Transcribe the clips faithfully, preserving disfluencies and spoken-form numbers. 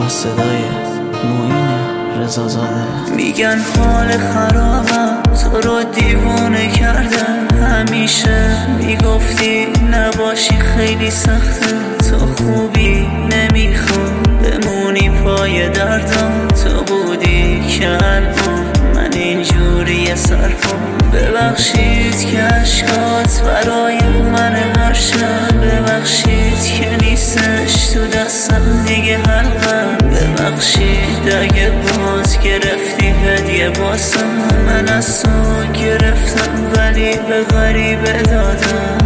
با صدای معین رضازاده. میگن حال خرابم تو رو دیوونه کردم، همیشه میگفتی نباشی خیلی سخته، تو خوبی نمیخوام بمونی پای دردم، تو بودی که الان من اینجوری سرپام. ببخشید که اشکات برای من هر شب، ببخشید که نیستش تو دستم دیگه حلقم، ببخشید اگه باز گرفتی هدیه باسم، من از تو گرفتم ولی به غریبه دادم.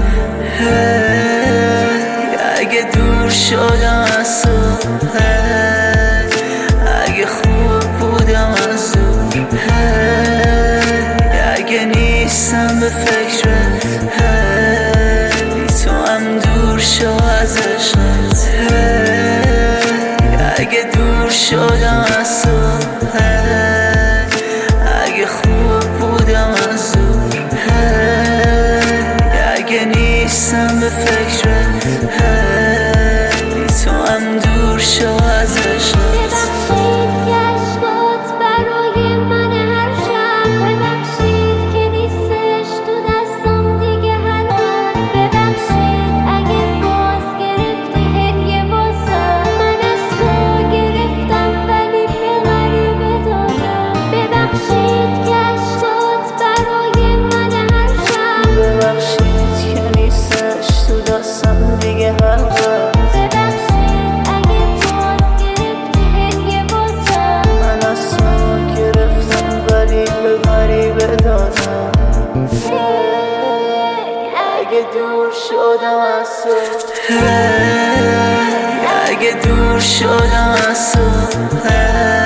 اگه دور شدم از تو، اگه خوب بودم از دور، اگه نیستم به فکرت، تو هم دور شو از عشقت. اگه دور شدم از تو، اگه خوب بودم از دور، اگه نیستم به فکرت، تو هم دور شو از عشقت. اگه دور شدم از تو، اگه دور شدم از تو